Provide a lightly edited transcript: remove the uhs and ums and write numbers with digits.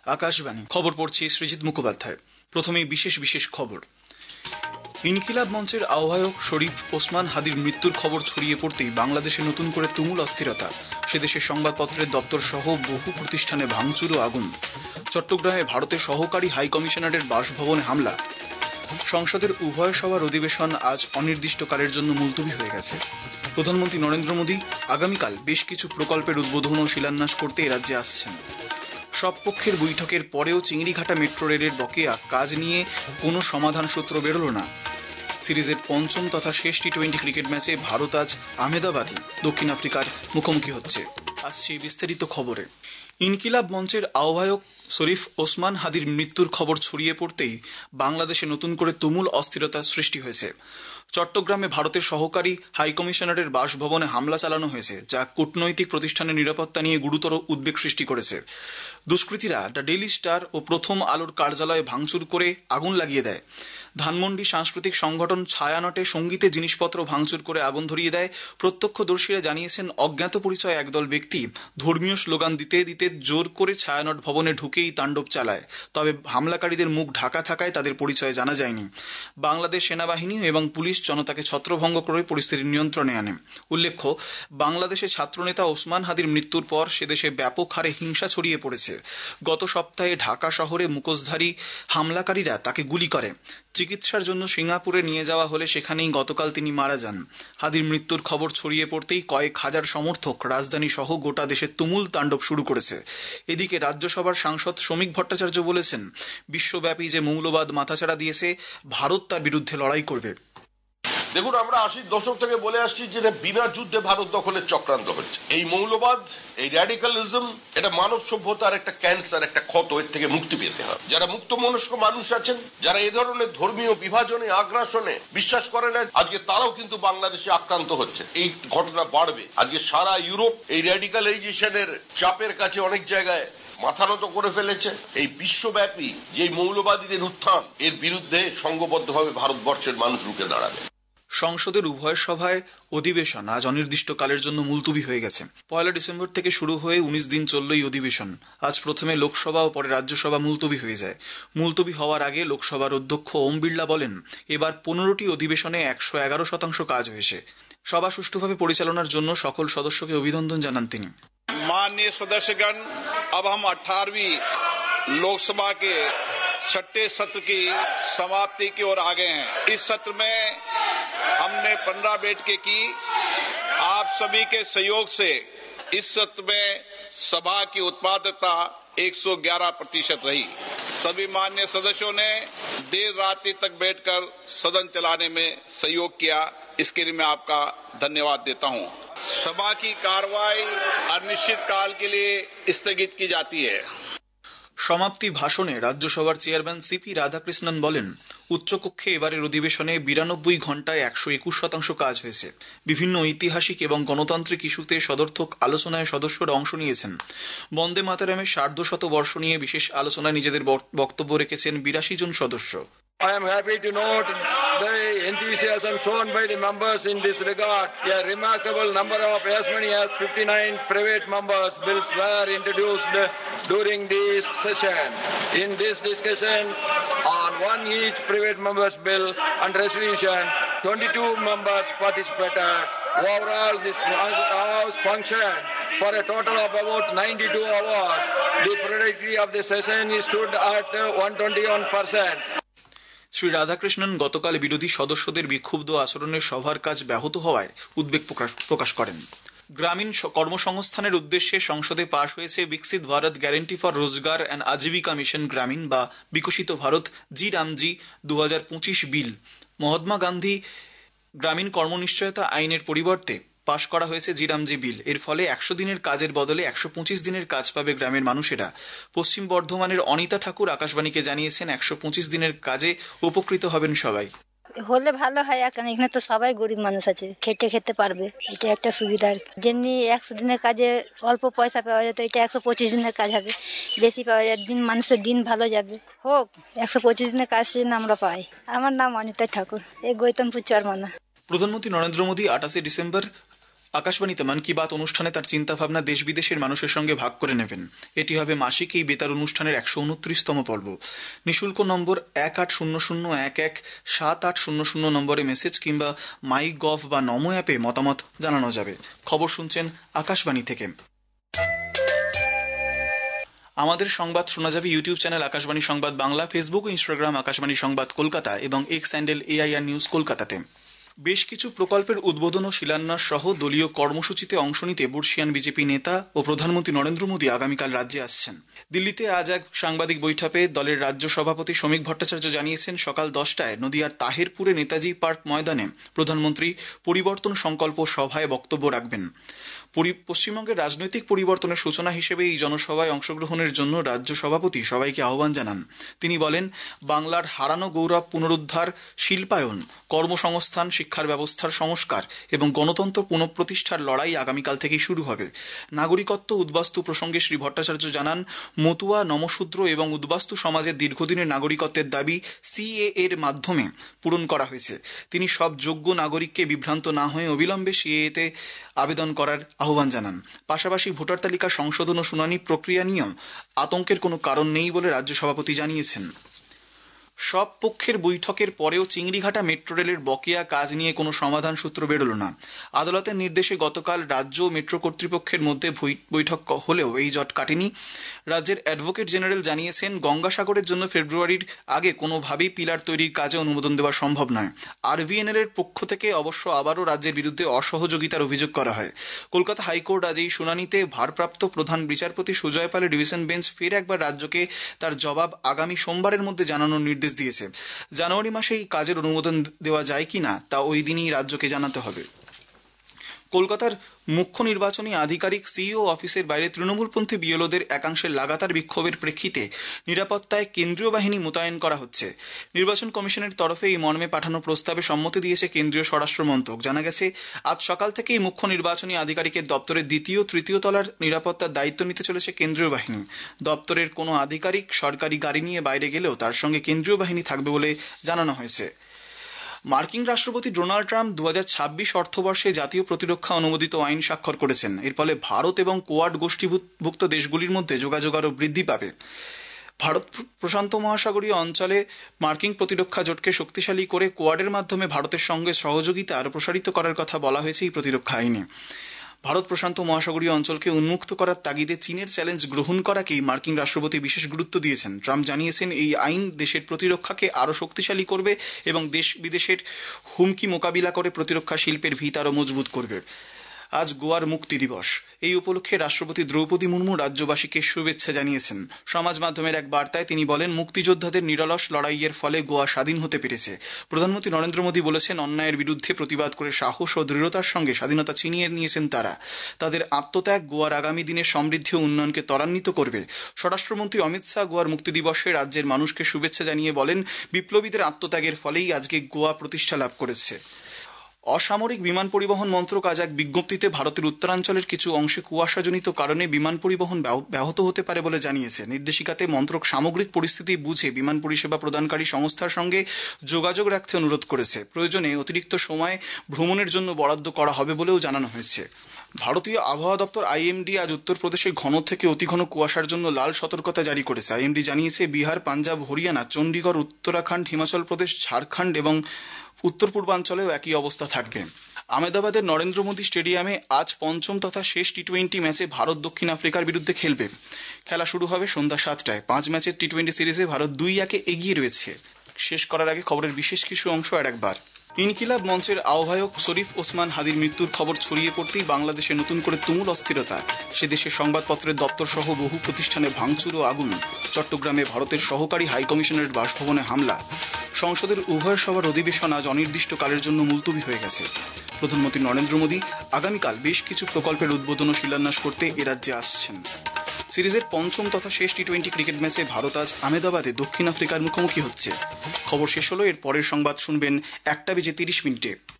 আকাশবাণী খবর পড়ছি সৃজিত মুখোপাধ্যায়। প্রথমেই বিশেষ বিশেষ খবর। ইনকিলাব মঞ্চের আহ্বায়ক শরীফ ওসমান হাদির মৃত্যুর খবর ছড়িয়ে পড়তেই বাংলাদেশে নতুন করে তুমুল অস্থিরতা। সে দেশের সংবাদপত্রের দপ্তর সহ বহু প্রতিষ্ঠানে ভাঙচুর ও আগুন। চট্টগ্রামে ভারতের সহকারী হাই কমিশনারের বাসভবনে হামলা। সংসদের উভয় সভার অধিবেশন আজ অনির্দিষ্টকালের জন্য মুলতবি হয়ে গেছে। প্রধানমন্ত্রী নরেন্দ্র মোদী আগামীকাল বেশ কিছু প্রকল্পের উদ্বোধন ও শিলান্যাস করতে এ রাজ্যে আসছেন। সব পক্ষের বৈঠকের পরেও চিংড়িঘাটা মেট্রো রেলের বকেয়া কাজ নিয়ে কোনো সমাধান সূত্র বেরোল না। সিরিজের পঞ্চম তথা শেষ টি-20 ক্রিকেট ম্যাচে ভারত আজ আহমেদাবাদে দক্ষিণ আফ্রিকার মুখোমুখি হচ্ছে। আসছে বিস্তারিত খবরে। ইনকিলাব মঞ্চের আহ্বায়ক শরীফ ওসমান হাদির মৃত্যুর খবর ছড়িয়ে পড়তেই বাংলাদেশে নতুন করে তুমুল অস্থিরতা সৃষ্টি হয়েছে। চট্টগ্রামে ভারতের সহকারী হাইকমিশনারের বাসভবনে হামলা চালানো হয়েছে, যা কূটনৈতিক প্রতিষ্ঠানের নিরাপত্তা নিয়ে গুরুতর উদ্বেগ সৃষ্টি করেছে। দুষ্কৃতীরা দ্য ডেইলি স্টার ও প্রথম আলোর কার্যালয়ে ভাঙচুর করে আগুন লাগিয়ে দেয়। ধানমন্ডি সাংস্কৃতিক সংগঠন ছায়ানটে সঙ্গীতের জিনিসপত্র ভাঙচুর করে আগুন ধরিয়ে দেয়। প্রত্যক্ষদর্শীরা জানিয়েছেন, অজ্ঞাত পরিচয় একদল ব্যক্তি ধর্মীয় স্লোগান দিতে দিতে জোর করে ছায়ানট ভবনে ঢুকেই তাণ্ডব চালায়। তবে হামলাকারীদের মুখ ঢাকা থাকায় তাদের পরিচয় জানা যায়নি। বাংলাদেশ সেনাবাহিনী এবং পুলিশ জনতাকে ছত্রভঙ্গ করে পরিস্থিতি নিয়ন্ত্রণে আনে। উল্লেখ্য, বাংলাদেশের ছাত্রনেতা ওসমান হাদির মৃত্যুর পর সেদেশে ব্যাপক হারে হিংসা ছড়িয়ে পড়েছে। গত সপ্তাহে ঢাকা শহরে মুখোশধারী হামলাকারীরা তাকে গুলি করে। চিকিৎসার জন্য সিঙ্গাপুরে নিয়ে যাওয়া হলে সেখানেই গতকাল তিনি মারা যান। হাদির মৃত্যুর খবর ছড়িয়ে পড়তেই কয়েক হাজার সমর্থক রাজধানী সহ গোটা দেশে তুমুল তাণ্ডব শুরু করেছে। এদিকে রাজ্যসভার সাংসদ শ্রমিক ভট্টাচার্য বলেছেন, বিশ্বব্যাপী যে মৌলবাদ মাথাচাড়া দিয়েছে, ভারত তার বিরুদ্ধে লড়াই করবে। দেখুন, আমরা 80 দশক থেকে বলে আসছি যে বিনা যুদ্ধে ভারত দখলের চক্রান্ত হচ্ছে। এই মৌলবাদ, এই র্যাডিক্যালিজম, এটা মানব সভ্যতার একটা ক্যান্সার, একটা ক্ষত। এর থেকে মুক্তি পেতে হবে। যারা মুক্ত মনস্ক মানুষ আছেন, যারা এই ধরনের ধর্মীয় বিভাজনে, আগ্রাসনে বিশ্বাস করে না, আজকে তারাও কিন্তু বাংলাদেশে আক্রান্ত হচ্ছে। এই ঘটনা বাড়বে। আজকে সারা ইউরোপ এই র্যাডিক্যালাইজেশনের চাপের কাছে অনেক জায়গায় মাথা নত করে ফেলেছে। এই বিশ্বব্যাপী যে মৌলবাদীদের উত্থান, এর বিরুদ্ধে সংঘবদ্ধভাবে ভারতবর্ষের মানুষ রুখে দাঁড়াবে। সংসদের উভয় সভায় অধিবেশন আজ অনির্দিষ্টকালের জন্য মুলতবি হয়ে গেছে। 1 ডিসেম্বর থেকে শুরু হয়ে 19 দিন চলল এই অধিবেশন। আজ প্রথমে লোকসভা ও পরে রাজ্যসভা মুলতবি হয়ে যায়। মুলতবি হওয়ার আগে লোকসভার অধ্যক্ষ ওম বিড়লা বলেন, এবার 15টি অধিবেশনে 111% কাজ হয়েছে। সভা সুষ্ঠুভাবে পরিচালনার জন্য সকল সদস্যকে অভিনন্দন জানান তিনি। माननीय सदस्यगण, अब हम 18वीं लोकसभा के छठे सत्र की समाप्ति की ओर आ गए हैं। इस सत्र में हमने 15 बैठकें की। आप सभी के सहयोग से इस सत्र में सभा की उत्पादकता 111% रही। सभी माननीय सदस्यों ने देर रात्रि तक बैठकर सदन चलाने में सहयोग किया। इसके लिए मैं आपका धन्यवाद देता हूं। सभा की कार्रवाई अनिश्चित काल के लिए स्थगित की जाती है। সমাপ্তি ভাষণে রাজ্যসভার চেয়ারম্যান সিপি রাধাকৃষ্ণন বলেন, উচ্চকক্ষে এবারের অধিবেশনে 92 ঘন্টায় 121% কাজ হয়েছে। বিভিন্ন ঐতিহাসিক এবং গণতান্ত্রিক ইস্যুতে সদর্থক আলোচনায় সদস্যরা অংশ নিয়েছেন। বন্দে মাতরমের 150 বর্ষ নিয়ে বিশেষ আলোচনায় নিজেদের বক্তব্য রেখেছেন 82 জন সদস্য। I am happy to note the enthusiasm shown by the members in this regard. A remarkable number of as many as 59 private members' bills were introduced during this session. In this discussion on one each private member's bill and resolution, 22 members participated. Overall, this House functioned for a total of about 92 hours. The productivity of the session stood at 121%. Shri Radhakrishnan গতকাল বিরোধী সদস্যদের বিক্ষুব্ধ আচরণের সভার কাজ ব্যাহত হওয়ায় উদ্বেগ প্রকাশ করেন। গ্রামীণ কর্মসংস্থানের উদ্দেশ্যে সংসদে পাশ হয়েছে Viksit Bharat guarantee for Rozgar and Ajeevika mission Gramin বা বিকশিত ভারত জি রামজি 2025 বিল। মহাত্মা গান্ধী গ্রামীণ কর্মনিশ্চয়তা আইনের পরিবর্তে পাশ করা হয়েছে জি রামজি বিল। এর ফলে 100 দিনের কাজের বদলে 125 দিনের কাজ পাবে গ্রামের মানুষেরা। পশ্চিম বর্ধমানের অনিতা ঠাকুর আকাশবাণীকে জানিয়েছেন, 125 দিনের কাজে উপকৃত হবেন সবাই। হলে ভালো হয়, এখন এখানে তো সবাই গরিব মানুষ আছে, খেটে খেতে পারবে, এটা একটা সুবিধা। যেমনি 100 দিনের কাজে অল্প পয়সা পাওয়া যেত, এটা 125 দিনের কাজ হবে, বেশি পাওয়া যায়, মানুষের দিন ভালো যাবে। হোক 125 দিনের কাজ যেন আমরা পাই। আমার নাম অনিতা ঠাকুর, এই গৌতমপুর চরমানা। প্রধানমন্ত্রী নরেন্দ্র মোদী 28 ডিসেম্বর আকাশবাণীতে মন কি বাত অনুষ্ঠানে তার চিন্তাভাবনা দেশ বিদেশের মানুষের সঙ্গে ভাগ করে নেবেন। এটি হবে মাসিক এই বেতার অনুষ্ঠানের 129তম পর্ব। নিঃশুল্ক নম্বর 1800117800 নম্বরে মেসেজ কিংবা মাই গভ বা নমো অ্যাপে মতামত জানানো যাবে। খবর শুনছেন আকাশবাণী থেকে। আমাদের সংবাদ শোনা যাবে ইউটিউব চ্যানেল আকাশবাণী সংবাদ বাংলা, ফেসবুক ও ইনস্টাগ্রাম আকাশবাণী সংবাদ কলকাতা এবং এক্স হ্যান্ডেল AIR নিউজ কলকাতাতে। বেশ কিছু প্রকল্পের উদ্বোধন ও শিলান্যাস সহ দলীয় কর্মসূচিতে অংশ নিতে বর্ষিয়ান বিজেপি নেতা ও প্রধানমন্ত্রী নরেন্দ্র মোদী আগামীকাল রাজ্যে আসছেন। দিল্লিতে আজ এক সাংবাদিক বৈঠকে দলের রাজ্য সভাপতি শ্রমিক ভট্টাচার্য জানিয়েছেন, সকাল 10টায় নদিয়ার তাহেরপুরে নেতাজি পার্ক ময়দানে প্রধানমন্ত্রী পরিবর্তন সংকল্প সভায় বক্তব্য রাখবেন। পশ্চিমবঙ্গের রাজনৈতিক পরিবর্তনের সূচনা হিসেবে এই জনসভায় অংশগ্রহণের জন্য রাজ্য সভাপতি সবাইকে আহ্বান জানান। তিনি বলেন, বাংলার হারানো গৌরব পুনরুদ্ধার, শিল্পায়ন, কর্মসংস্থান, শিক্ষার ব্যবস্থার সংস্কার এবং গণতন্ত্র পুনঃপ্রতিষ্ঠার লড়াই আগামীকাল থেকেই শুরু হবে। নাগরিকত্ব উদ্বাস্তু প্রসঙ্গে শ্রী ভট্টাচার্য জানান, মতুয়া, নমশূদ্র এবং উদ্বাস্তু সমাজের দীর্ঘদিনের নাগরিকত্বের দাবি CAA এর মাধ্যমে পূরণ করা হয়েছে। তিনি সব যোগ্য নাগরিককে বিভ্রান্ত না হয়ে অবিলম্বে CAA-তে আবেদন করার আহ্বান জানান। পাশাপাশি ভোটার তালিকা সংশোধন ও শুনানি প্রক্রিয়া নিয়েও আতঙ্কের কোনো কারণ নেই বলে রাজ্য সভাপতি জানিয়েছেন। সব পক্ষের বৈঠকের পরেও চিংড়িঘাটা মেট্রো রেলের বকেয়া কাজ নিয়ে কোনো সমাধান সূত্র বেরোল না। আদালতের নির্দেশে গতকাল রাজ্য মেট্রো কর্তৃপক্ষের মধ্যে বৈঠক হলেও এই জট কাটেনি। রাজ্যের অ্যাডভোকেট জেনারেল জানিয়েছেন, গঙ্গাসাগরের জন্য ফেব্রুয়ারির আগে কোনোভাবেই পিলার তৈরির কাজে অনুমোদন দেওয়া সম্ভব নয়। RVNL এর পক্ষ থেকে অবশ্য আবারও রাজ্যের বিরুদ্ধে অসহযোগিতার অভিযোগ করা হয়। কলকাতা হাইকোর্ট আজ এই শুনানিতে ভারপ্রাপ্ত প্রধান বিচারপতি সুজয় পালের ডিভিশন বেঞ্চ ফের একবার রাজ্যকে তার জবাব আগামী সোমবারের মধ্যে জানানোর নির্দেশ দিয়েছে। জানুয়ারি মাসে এই কাজের অনুমোদন দেওয়া যায় কিনা তা ওই দিনই রাজ্যকে জানাতে হবে। কলকাতার মুখ্য নির্বাচনী আধিকারিক CEO অফিসের বাইরে তৃণমূলপন্থী BLOদের একাংশের লাগাতার বিক্ষোভের প্রেক্ষিতে নিরাপত্তায় কেন্দ্রীয় বাহিনী মোতায়েন করা হচ্ছে। নির্বাচন কমিশনের তরফে এই মর্মে পাঠানো প্রস্তাবে সম্মতি দিয়েছে কেন্দ্রীয় স্বরাষ্ট্র মন্ত্রক। জানা গেছে, আজ সকাল থেকেই মুখ্য নির্বাচনী আধিকারিকের দপ্তরের দ্বিতীয় তৃতীয় তলার নিরাপত্তার দায়িত্ব নিতে চলেছে কেন্দ্রীয় বাহিনী। দপ্তরের কোনো আধিকারিক সরকারি গাড়ি নিয়ে বাইরে গেলেও তার সঙ্গে কেন্দ্রীয় বাহিনী থাকবে বলে জানানো হয়েছে। মার্কিন রাষ্ট্রপতি ডোনাল্ড ট্রাম্প 2026 অর্থবর্ষে জাতীয় প্রতিরক্ষা অনুমোদিত আইন স্বাক্ষর করেছেন। এর ফলে ভারত এবং কোয়াড গোষ্ঠীভুক্ত দেশগুলির মধ্যে যোগাযোগ আরও বৃদ্ধি পাবে। ভারত প্রশান্ত মহাসাগরীয় অঞ্চলে মার্কিন প্রতিরক্ষা জোটকে শক্তিশালী করে কোয়াডের মাধ্যমে ভারতের সঙ্গে সহযোগিতা আরও প্রসারিত করার কথা বলা হয়েছে এই প্রতিরক্ষা আইনে। ভারত প্রশান্ত মহাসাগরীয় অঞ্চলকে উন্মুক্ত করার তাগিদে চীনের চ্যালেঞ্জ গ্রহণ করাকেই মার্কিন রাষ্ট্রপতি বিশেষ গুরুত্ব দিয়েছেন। ট্রাম্প জানিয়েছেন, এই আইন দেশের প্রতিরক্ষাকে আরও শক্তিশালী করবে এবং দেশ বিদেশের হুমকি মোকাবিলা করে প্রতিরক্ষা শিল্পের ভিত আরও মজবুত করবে। আজ গোয়ার মুক্তি দিবস। এই উপলক্ষে রাষ্ট্রপতি দ্রৌপদী মুর্মু রাজ্যবাসীকে শুভেচ্ছা জানিয়েছেন। সমাজ মাধ্যমের এক বার্তায় তিনি বলেন, মুক্তিযোদ্ধাদের নিরলস লড়াইয়ের ফলে গোয়া স্বাধীন হতে পেরেছে। প্রধানমন্ত্রী নরেন্দ্র মোদী বলেছেন, অন্যায়ের বিরুদ্ধে প্রতিবাদ করে সাহস ও দৃঢ়তার সঙ্গে স্বাধীনতা ছিনিয়ে নিয়েছেন তারা। তাদের আত্মত্যাগ গোয়ার আগামী দিনের সমৃদ্ধি ও উন্নয়নকে ত্বরান্বিত করবে। স্বরাষ্ট্রমন্ত্রী অমিত শাহ গোয়ার মুক্তি দিবসে রাজ্যের মানুষকে শুভেচ্ছা জানিয়ে বলেন, বিপ্লবীদের আত্মত্যাগের ফলেই আজকে গোয়া প্রতিষ্ঠা লাভ করেছে। অসামরিক বিমান পরিবহন মন্ত্রক আজ এক বিজ্ঞপ্তিতে ভারতের উত্তরাঞ্চলের কিছু অংশে কুয়াশাজনিত কারণে বিমান পরিবহন ব্যাহত হতে পারে বলে জানিয়েছে। নির্দেশিকাতে মন্ত্রক সামগ্রিক পরিস্থিতি বুঝে বিমান পরিষেবা প্রদানকারী সংস্থার সঙ্গে যোগাযোগ রাখতে অনুরোধ করেছে। প্রয়োজনে অতিরিক্ত সময় ভ্রমণের জন্য বরাদ্দ করা হবে বলেও জানানো হয়েছে। ভারতীয় আবহাওয়া দপ্তর IMD আজ উত্তরপ্রদেশে ঘন থেকে অতি ঘন কুয়াশার জন্য লাল সতর্কতা জারি করেছে। IMD জানিয়েছে, বিহার, পাঞ্জাব, হরিয়ানা, চণ্ডীগড়, উত্তরাখণ্ড, হিমাচল প্রদেশ, ঝাড়খণ্ড এবং উত্তর পূর্বাঞ্চলেও একই অবস্থা থাকবে। আহমেদাবাদের নরেন্দ্র মোদী স্টেডিয়ামে আজ পঞ্চম তথা শেষ T20 ম্যাচে ভারত দক্ষিণ আফ্রিকার বিরুদ্ধে খেলবে। খেলা শুরু হবে সন্ধ্যা 7টায়। 5 ম্যাচের T20 সিরিজে ভারত 2-1 এগিয়ে রয়েছে। শেষ করার আগে খবরের বিশেষ কিছু অংশ আরেকবার। ইনকিলাব মঞ্চের আহ্বায়ক শরীফ ওসমান হাদির মৃত্যুর খবর ছড়িয়ে পড়তেই বাংলাদেশে নতুন করে তুমুল অস্থিরতা। সে দেশের সংবাদপত্রের দপ্তর সহ বহু প্রতিষ্ঠানে ভাঙচুর ও আগুন। চট্টগ্রামে ভারতের সহকারী হাইকমিশনারের বাসভবনে হামলা। সংসদের উভয় সভার অধিবেশন আজ অনির্দিষ্টকালের জন্য মুলতবি হয়ে গেছে। প্রধানমন্ত্রী নরেন্দ্র মোদী আগামীকাল বেশ কিছু প্রকল্পের উদ্বোধন ও শিলান্যাস করতে এ রাজ্যে আসছেন। সিরিজের পঞ্চম তথা শেষ T20 ক্রিকেট ম্যাচে ভারত আজ আহমেদাবাদে দক্ষিণ আফ্রিকার মুখোমুখি হচ্ছে। খবর শেষ হলো। এর পরের সংবাদ শুনবেন 1:30 মিনিটে।